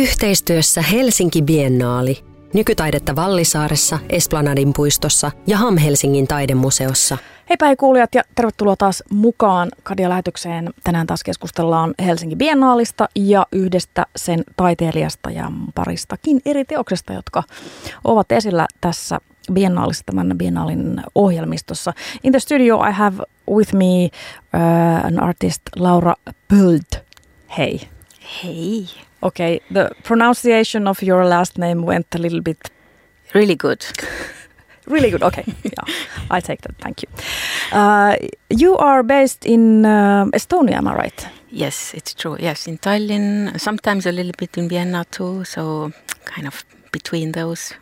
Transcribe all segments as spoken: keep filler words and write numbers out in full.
Yhteistyössä Helsinki Biennaali. Nykytaidetta Vallisaaressa, Esplanadin puistossa ja H A M Helsingin taidemuseossa. Heipä kuulijat ja tervetuloa taas mukaan Kadia-lähetykseen. Tänään taas keskustellaan Helsinki Biennaalista ja yhdestä sen taiteilijasta ja paristakin eri teoksesta, jotka ovat esillä tässä Biennaalissa, tämän Biennaalin ohjelmistossa. In the studio I have with me uh, an artist, Laura Pöld. Hey. Hey. Okay, the pronunciation of your last name went a little bit... Really good. Really good, okay. Yeah, I take that, thank you. Uh, you are based in uh, Estonia, am I right? Yes, it's true. Yes, in Tallinn, sometimes a little bit in Vienna too, so kind of between those.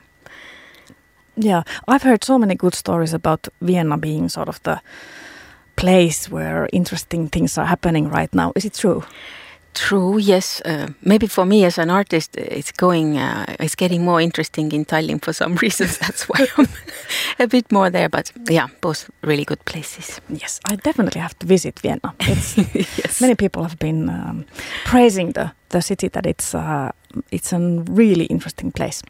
Yeah, I've heard so many good stories about Vienna being sort of the place where interesting things are happening right now. Is it true? True, yes. Uh, maybe for me as an artist, it's going, uh, it's getting more interesting in Tallinn for some reasons. That's why I'm a bit more there. But yeah, both really good places. Yes, I definitely have to visit Vienna. It's, yes. Many people have been um, praising the, the city, that it's uh, it's a really interesting place.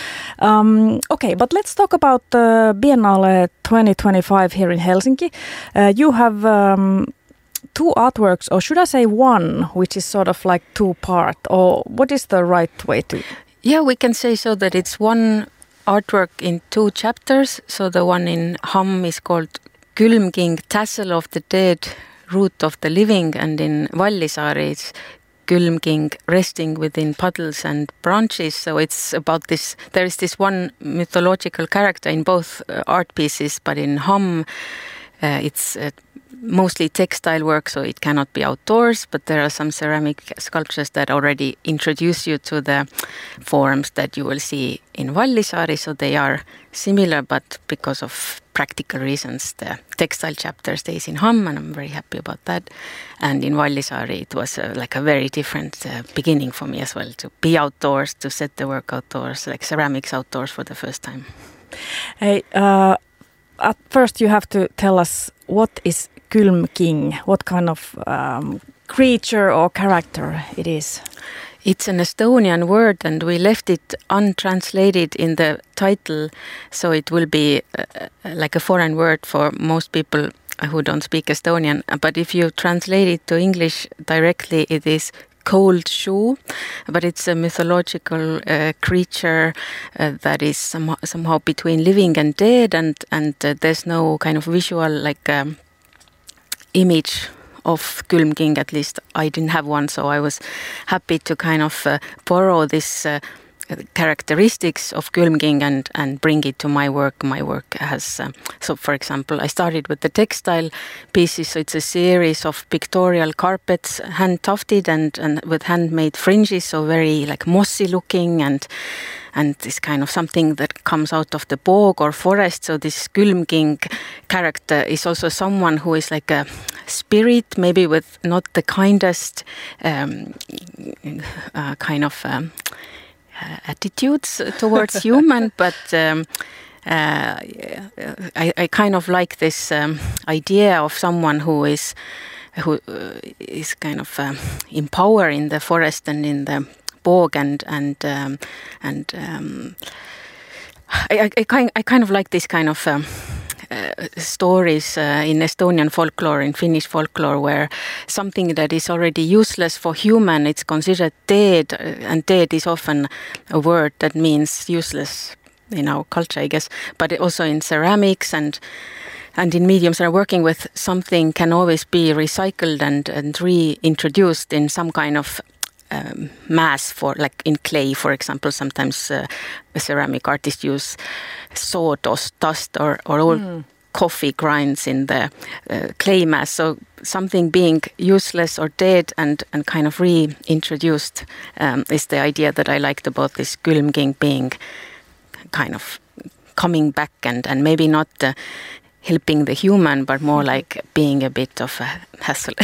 Um, okay, but let's talk about uh, Biennale twenty twenty-five here in Helsinki. Uh, you have... Um, Two artworks, or should I say one, which is sort of like two-part, or what is the right way to... Yeah, we can say so that it's one artwork in two chapters. So the one in H A M is called Kylmking, Tassel of the Dead, Root of the Living, and in Vallisaari it's Kylmking, Resting Within Puddles and Branches. So it's about this, there is this one mythological character in both uh, art pieces, but in H A M uh, it's... Uh, mostly textile work, so it cannot be outdoors, but there are some ceramic sculptures that already introduce you to the forms that you will see in Vallisaari, so they are similar, but because of practical reasons, the textile chapter stays in H A M, and I'm very happy about that. And in Vallisaari, it was uh, like a very different uh, beginning for me as well, to be outdoors, to set the work outdoors, like ceramics outdoors for the first time. Hey, uh, at first you have to tell us what is Kylmking, what kind of um, creature or character it is? It's an Estonian word, and we left it untranslated in the title, so it will be uh, like a foreign word for most people who don't speak Estonian. But if you translate it to English directly, it is cold shoe, but it's a mythological uh, creature uh, that is some, somehow between living and dead, and, and uh, there's no kind of visual like... Um, image of Kylmking, at least I didn't have one, so I was happy to kind of uh, borrow this uh, characteristics of Kylmking and, and bring it to my work. My work has, uh, so for example, I started with the textile pieces, so it's a series of pictorial carpets, hand tufted and, and with handmade fringes, so very like mossy looking, and and this kind of something that comes out of the bog or forest. So this Kylmking character is also someone who is like a spirit, maybe with not the kindest um, uh, kind of um, uh, attitudes towards human, but um, uh, I, I kind of like this um, idea of someone who is who uh, is kind of um, in power in the forest and in the bog, and and um, and um, I, I, kind, I kind of like this kind of um, uh, stories uh, in Estonian folklore, in Finnish folklore, where something that is already useless for human, it's considered dead, and dead is often a word that means useless in our culture, I guess, but also in ceramics and and in mediums that are working with something can always be recycled and, and reintroduced in some kind of Um, mass, for like in clay, for example. Sometimes uh, a ceramic artist use sawdust dust or, or old mm. coffee grinds in the uh, clay mass. So something being useless or dead and, and kind of reintroduced um, is the idea that I liked about this Kylmking being kind of coming back and, and maybe not uh, helping the human, but more like being a bit of a hassle.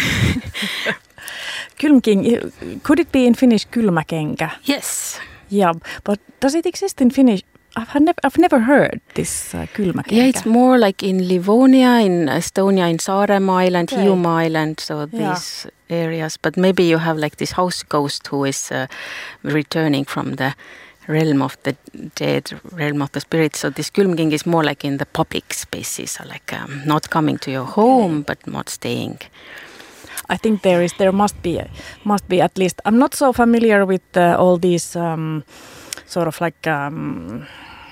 Kylmking, could it be in Finnish kylmäkenkä? Yes. Yeah, but does it exist in Finnish? I've never, I've never heard this uh, kylmäkenkä. Yeah, it's more like in Livonia, in Estonia, in Saaremaa Island, okay. Hiiumaa Island. So these, areas, but maybe you have like this house ghost who is uh, returning from the realm of the dead, realm of the spirit. So this Külmking is more like in the public spaces, so like um, not coming to your home, but not staying. I think there is, there must be, must be at least. I'm not so familiar with uh, all these um, sort of like um,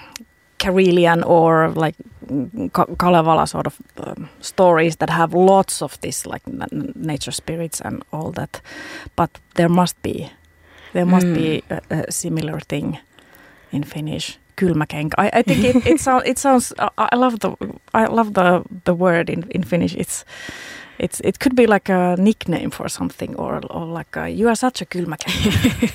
Karelian or like Kalevala sort of um, stories that have lots of this like n- nature spirits and all that. But there must be, there must mm. be a, a similar thing in Finnish. Kylmäkenkä. I, I think it, it sounds. It sounds. I love the. I love the the word in, in Finnish. It's. It's. It could be like a nickname for something, or or like a, you are such a kylmäkenkä.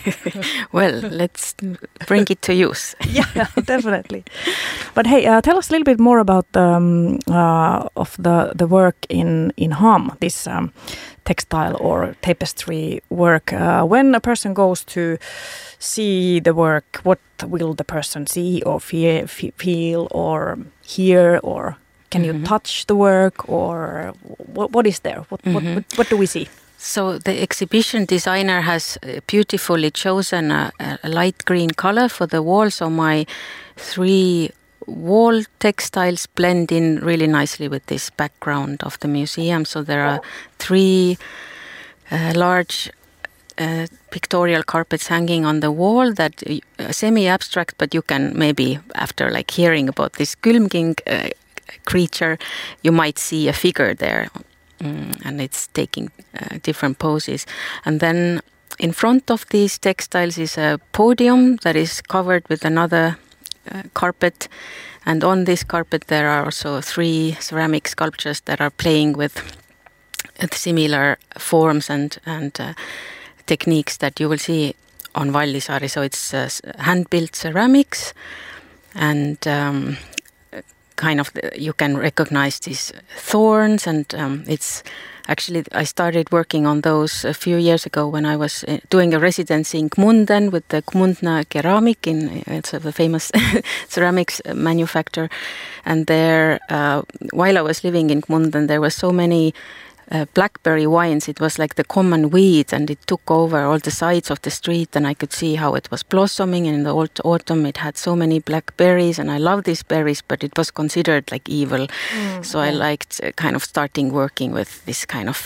Well, let's bring it to use. Yeah, definitely. But hey, uh, tell us a little bit more about um, uh, of the the work in in Ham. This um, textile or tapestry work. Uh, when a person goes to see the work, what will the person see or feel, feel or hear, or can mm-hmm. you touch the work, or what, what is there? What, mm-hmm. what, what do we see? So the exhibition designer has beautifully chosen a, a light green color for the wall. So my three wall textiles blend in really nicely with this background of the museum. So there are three uh, large Uh, pictorial carpets hanging on the wall that uh, semi-abstract, but you can maybe after like hearing about this Külmking uh, creature, you might see a figure there, mm, and it's taking uh, different poses. And then in front of these textiles is a podium that is covered with another uh, carpet, and on this carpet there are also three ceramic sculptures that are playing with uh, similar forms and and uh, techniques that you will see on Vallisaari. So it's uh, hand-built ceramics, and um, kind of the, you can recognize these thorns, and um, it's actually, I started working on those a few years ago when I was doing a residency in Gmunden with the Gmundna Keramik. In, it's a famous ceramics manufacturer, and there, uh, while I was living in Gmunden, there were so many Uh, blackberry vines. It was like the common weed, and it took over all the sides of the street, and I could see how it was blossoming. And in the autumn it had so many blackberries, and I love these berries, but it was considered like evil. Mm, so yeah. I liked uh, kind of starting working with this kind of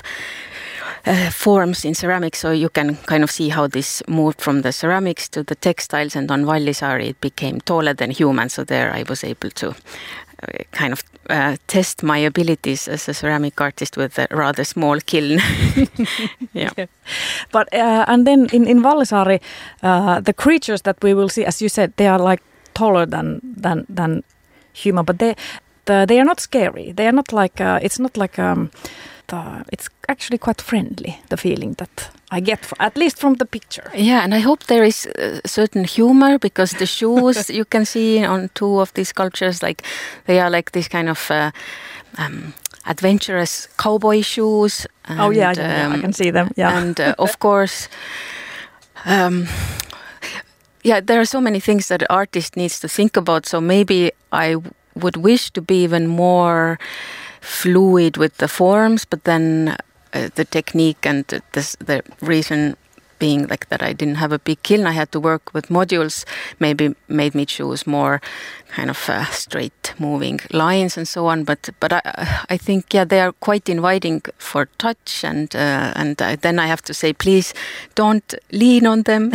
uh, forms in ceramics, so you can kind of see how this moved from the ceramics to the textiles, and on Vallisaari it became taller than human. So there I was able to kind of uh, test my abilities as a ceramic artist with a rather small kiln. Yeah. Yeah. But uh, and then in in Vallisaari, uh, the creatures that we will see, as you said, they are like taller than than than human, but they the, they are not scary. They are not like uh, it's not like um, the, it's actually quite friendly. The feeling that I get, from, at least from the picture. Yeah, and I hope there is a certain humor, because the shoes you can see on two of these sculptures, like they are like this kind of uh, um, adventurous cowboy shoes. And, oh yeah, yeah, um, yeah, I can see them. Yeah, and uh, of course, um, yeah, there are so many things that the artist needs to think about. So maybe I w- would wish to be even more fluid with the forms, but then uh, the technique and the, the, the reason being like that I didn't have a big kiln, I had to work with modules, maybe made me choose more kind of uh, straight moving lines and so on. But but I I think yeah they are quite inviting for touch, and uh, and uh, then I have to say, please don't lean on them,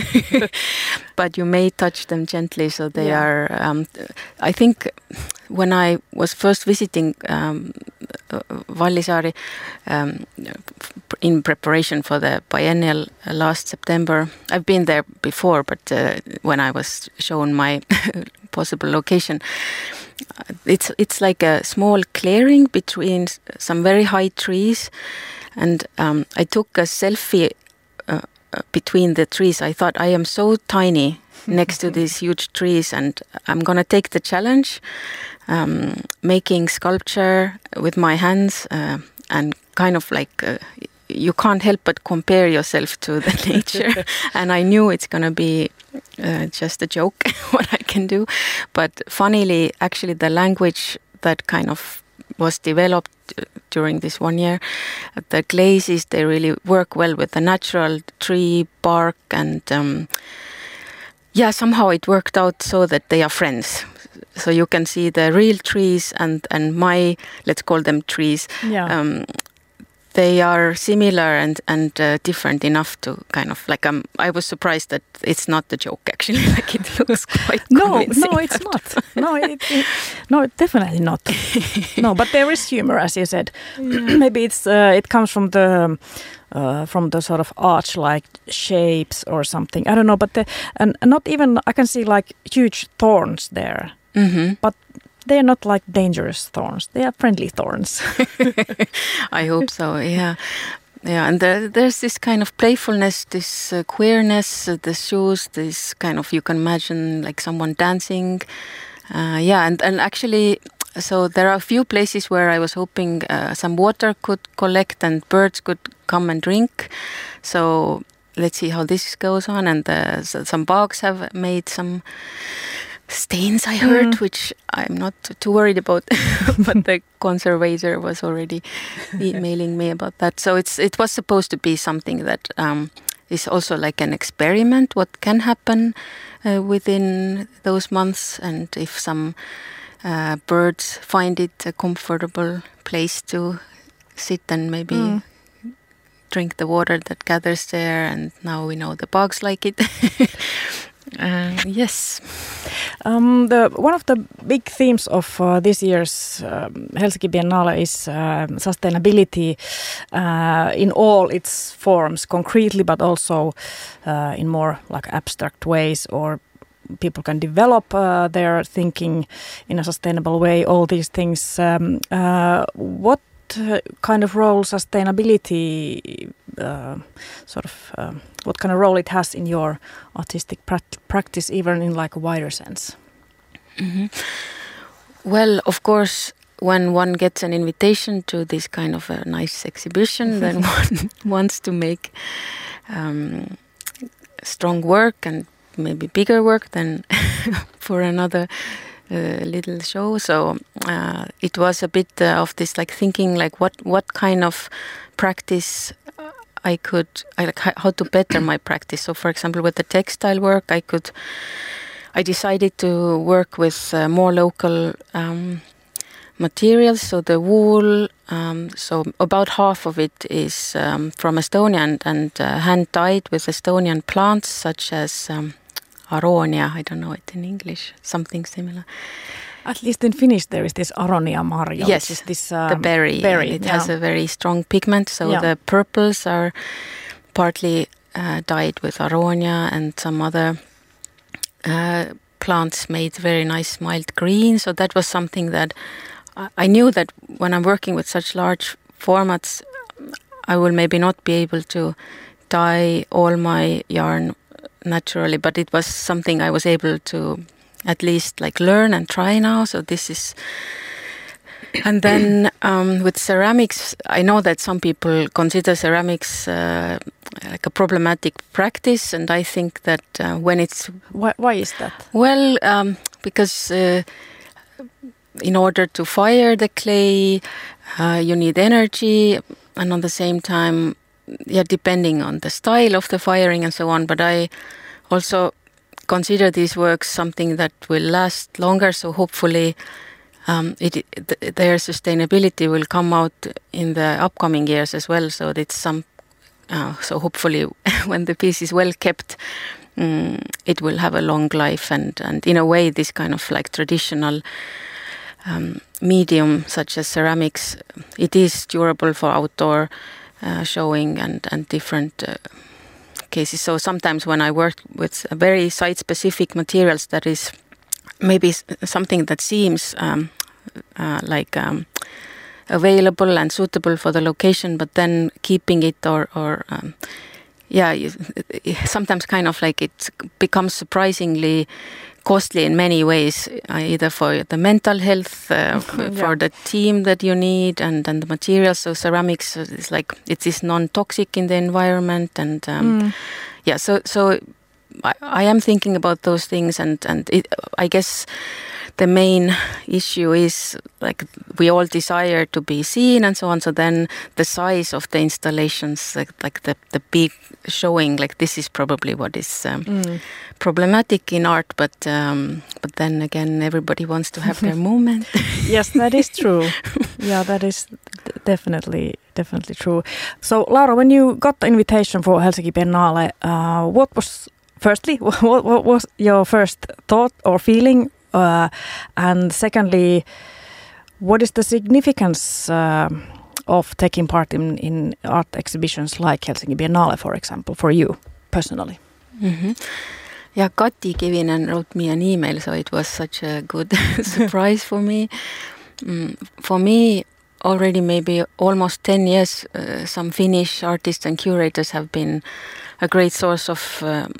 but you may touch them gently. So they yeah. are. Um, I think when I was first visiting um, Vallisaari um, in preparation for the biennial last September, I've been there before, but uh, when I was shown my possible location, it's it's like a small clearing between some very high trees, and um, I took a selfie uh, between the trees. I thought, I am so tiny next to these huge trees, and I'm gonna take the challenge, um, making sculpture with my hands, uh, and kind of like uh, you can't help but compare yourself to the nature. And I knew it's gonna be uh, just a joke what I can do, but funnily, actually, the language that kind of was developed d- during this one year. The glazes, they really work well with the natural tree bark, and um, yeah, somehow it worked out so that they are friends. So you can see the real trees and, and my, let's call them trees. Yeah. Um, they are similar and, and uh, different enough to kind of like, um, I was surprised that it's not a joke actually, like it looks quite No, convincing. no, it's not. No, it, it, no, definitely not. No, but there is humor, as you said. Yeah. Maybe it's uh, it comes from the uh, from the sort of arch-like shapes or something. I don't know, but the, and, and not even I can see like huge thorns there, mm-hmm. but they're not like dangerous thorns. They are friendly thorns. I hope so. Yeah. Yeah, and there, there's this kind of playfulness, this uh, queerness, uh, the shoes, this kind of, you can imagine like someone dancing. Uh, yeah, and, and actually, so there are a few places where I was hoping uh, some water could collect and birds could come and drink. So let's see how this goes on. And uh, so some bugs have made some stains, I heard, mm. which I'm not too worried about, but the conservator was already emailing me about that. So it's it was supposed to be something that um, is also like an experiment, what can happen uh, within those months, and if some uh, birds find it a comfortable place to sit and maybe mm. drink the water that gathers there, and now we know the bugs like it. Uh, yes. Um, the one of the big themes of uh, this year's um, Helsinki Biennale is uh, sustainability uh, in all its forms, concretely, but also uh, in more like abstract ways, or people can develop uh, their thinking in a sustainable way. All these things. Um, uh, what kind of role sustainability uh, sort of uh, what kind of role it has in your artistic pra- practice, even in like a wider sense? Mm-hmm. Well, of course, when one gets an invitation to this kind of a nice exhibition, then one wants to make um, strong work and maybe bigger work than for another Uh, little show. So uh, it was a bit uh, of this like thinking like what what kind of practice I could I, like how to better my practice. So for example, with the textile work, I could I decided to work with uh, more local um, materials. So the wool, um, so about half of it is um, from Estonia and, and uh, hand dyed with Estonian plants such as um, Aronia, I don't know it in English, something similar. At least in Finnish there is this Aronia marjo, yes, which is this um, the berry. berry it yeah. has a very strong pigment, so yeah. the purples are partly uh, dyed with Aronia, and some other uh, plants made very nice mild green. So that was something that I, I knew that when I'm working with such large formats, I will maybe not be able to dye all my yarn naturally, but it was something I was able to at least like learn and try now. So this is, and then um, with ceramics, I know that some people consider ceramics uh, like a problematic practice, and I think that uh, when it's why, why is that? Well, um, because uh, in order to fire the clay, uh, you need energy, and on the same time, yeah, depending on the style of the firing and so on. But I also consider these works something that will last longer. So hopefully, um, it, th- their sustainability will come out in the upcoming years as well. So it's some. Uh, so hopefully, when the piece is well kept, um, it will have a long life. And and in a way, this kind of like traditional um, medium, such as ceramics, it is durable for outdoor Uh, showing and, and different uh, cases. So sometimes when I work with very site-specific materials, that is maybe something that seems um, uh, like um, available and suitable for the location, but then keeping it or, or um, yeah, sometimes kind of like it becomes surprisingly costly in many ways, uh, either for the mental health, uh, yeah. for the team that you need, and, and the materials. So ceramics is like, it is non-toxic in the environment, and um, mm. yeah. So so I, I am thinking about those things, and and it, I guess the main issue is like we all desire to be seen and so on. So then the size of the installations, like, like the the big showing, like this is probably what is um, mm. problematic in art. But um, but then again, everybody wants to have their moment. Yes, that is true. Yeah, that is definitely definitely true. So Laura, when you got the invitation for Helsinki Biennale, uh, what was firstly what, what was your first thought or feeling? Uh, and secondly, what is the significance uh, of taking part in, in art exhibitions like Helsinki Biennale, for example, for you personally? Mm-hmm. Yeah, Kati Kivinen wrote me an email, so it was such a good surprise for me. Mm, for me, already maybe almost ten years, uh, some Finnish artists and curators have been a great source of um,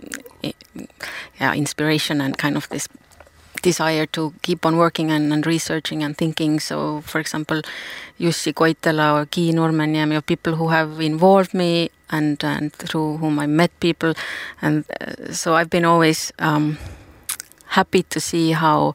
yeah, inspiration and kind of this desire to keep on working and, and researching and thinking. So, for example, Jussi Koittala or Ki Nurmeniemi, or people who have involved me and, and through whom I met people. And uh, so I've been always um, happy to see how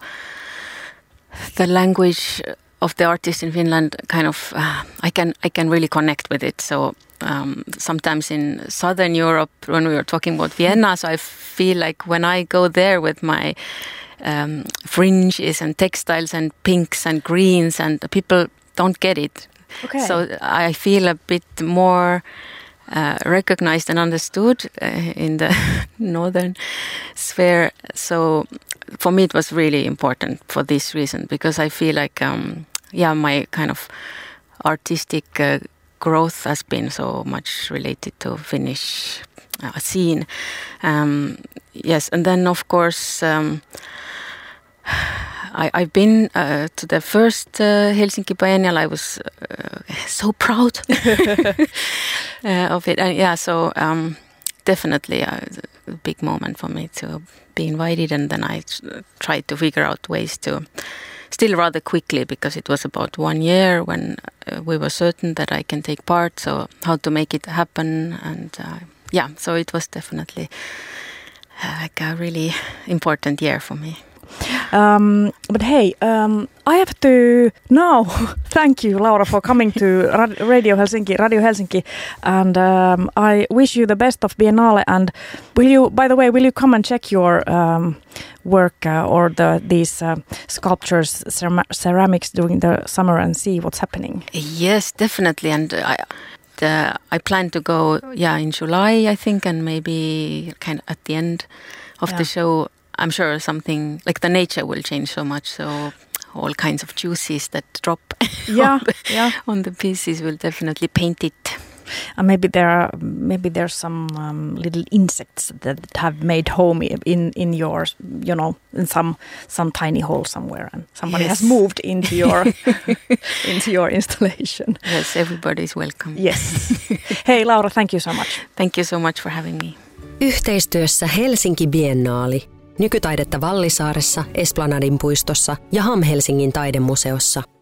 the language of the artist in Finland kind of, uh, I can I can really connect with it. So um, sometimes in Southern Europe, when we were talking about Vienna, so I feel like when I go there with my Um, fringes and textiles and pinks and greens, and people don't get it. Okay. So I feel a bit more uh, recognized and understood uh, in the northern sphere. So for me it was really important for this reason, because I feel like um, yeah, my kind of artistic uh, growth has been so much related to Finnish uh, scene. Um, yes, and then of course um, I, I've been uh, to the first uh, Helsinki Biennial. I was uh, so proud uh, of it. And yeah, so um, definitely a, a big moment for me to be invited. And then I tried to figure out ways to, still rather quickly, because it was about one year when uh, we were certain that I can take part. So how to make it happen. And uh, yeah, so it was definitely uh, like a really important year for me. Um, but hey, um, I have to now thank you, Laura, for coming to Radio Helsinki, Radio Helsinki, and um, I wish you the best of Biennale. And will you, by the way, will you come and check your um, work uh, or the these uh, sculptures, ceram- ceramics during the summer and see what's happening? Yes, definitely. And I, the, I plan to go, yeah, in July, I think, and maybe kind of at the end of yeah. the show. I'm sure something like the nature will change so much, so all kinds of juices that drop yeah, on, the, yeah. on the pieces will definitely paint it. And maybe there are maybe there's some um, little insects that have made home in in your, you know, in some some tiny hole somewhere, and somebody yes. has moved into your into your installation. Yes, everybody's welcome. Yes. Hey Laura, thank you so much. Thank you so much for having me. Yhteistyössä Helsinki Biennaali. Nykytaidetta Vallisaaressa, Esplanadin puistossa ja Ham Helsingin taidemuseossa.